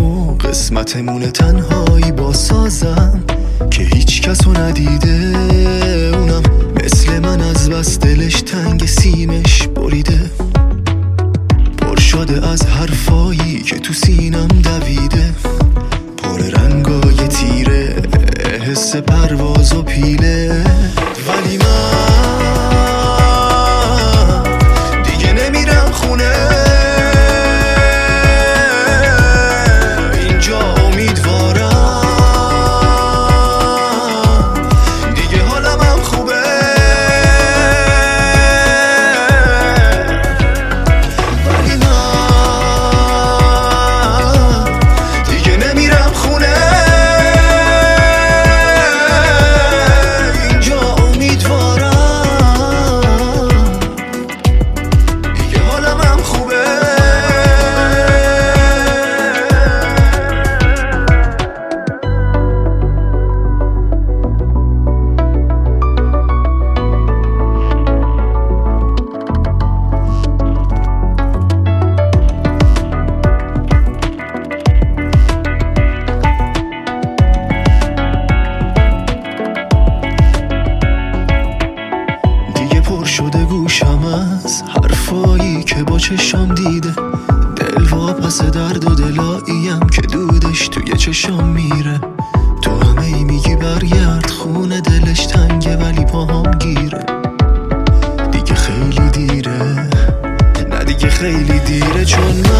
و قسمتمونه تنهایی با سازم که هیچ کسو ندیده، اونم مثل من از بس دلش تنگ سیمش بریده، پر شده از حرفایی که تو سینم دویده، پر رنگای تیره حس پرواز و پیله. ولی من دیگه نمیرم خونه، اینجا امیدوارم دیگه حالم خوبه. ولی من دیگه نمیرم خونه، اینجا امیدوارم دیگه حالم خوبه. پر شده گوشم از حرفایی که با چشام دیده، دل واپس درد و دلاییم که دودش توی چشام میره. تو همه ای میگی برگرد خونه، دلش تنگه ولی پاهام گیره. دیگه خیلی دیره، نه دیگه خیلی دیره، چون